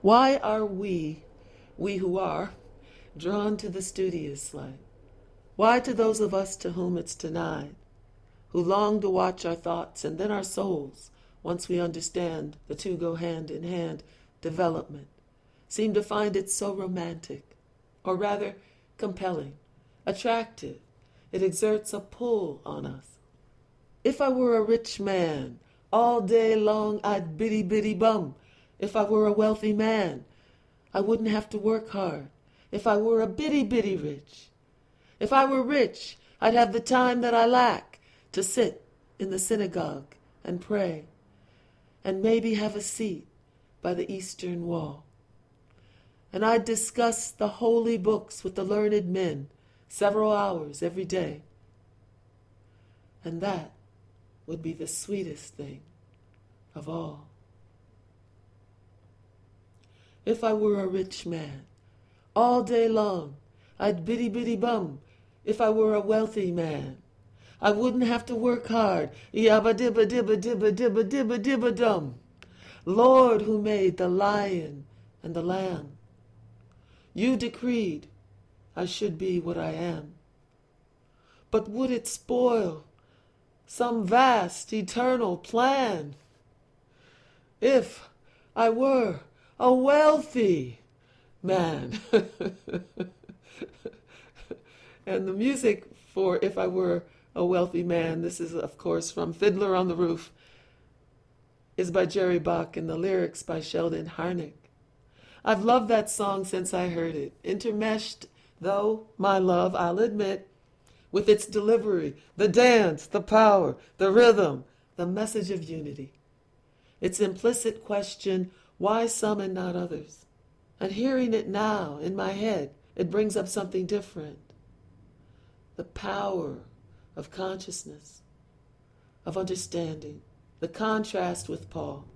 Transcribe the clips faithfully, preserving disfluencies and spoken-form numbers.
Why are we, we who are, drawn to the studious light? Why to those of us to whom it's denied, who long to watch our thoughts and then our souls, once we understand the two go hand in hand, development, seem to find it so romantic, or rather compelling, attractive, it exerts a pull on us. If I were a rich man, all day long I'd biddy biddy bum. If I were a wealthy man, I wouldn't have to work hard. If I were a bitty bitty rich. If I were rich, I'd have the time that I lack to sit in the synagogue and pray, and maybe have a seat by the eastern wall. And I'd discuss the holy books with the learned men several hours every day. And that would be the sweetest thing of all. If I were a rich man, all day long, I'd biddy biddy bum. If I were a wealthy man, I wouldn't have to work hard. Yabba dibba dibba dibba dibba dibba dibba dum. Lord, who made the lion and the lamb, you decreed I should be what I am. But would it spoil some vast eternal plan if I were a wealthy man? And the music for If I Were a Wealthy Man, this is of course from Fiddler on the Roof, is by Jerry Bach and the lyrics by Sheldon Harnick. I've loved that song since I heard it, intermeshed, though, my love, I'll admit, with its delivery, the dance, the power, the rhythm, the message of unity. Its implicit question, why some and not others? And hearing it now in my head, it brings up something different. The power of consciousness, of understanding, the contrast with Paul,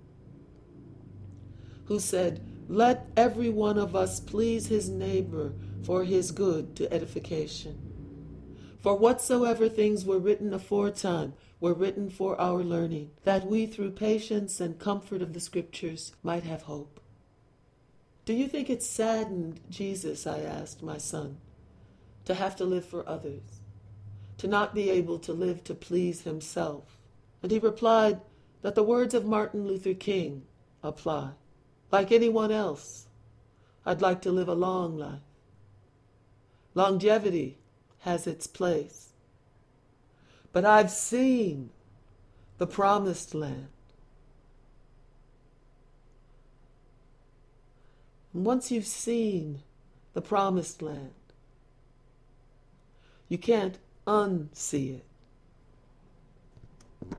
who said, let every one of us please his neighbor for his good to edification. For whatsoever things were written aforetime were written for our learning, that we through patience and comfort of the scriptures might have hope. Do you think it saddened Jesus, I asked my son, to have to live for others, to not be able to live to please himself? And he replied that the words of Martin Luther King apply. Like anyone else, I'd like to live a long life. Longevity has its place. But I've seen the promised land. And once you've seen the promised land, you can't unsee it.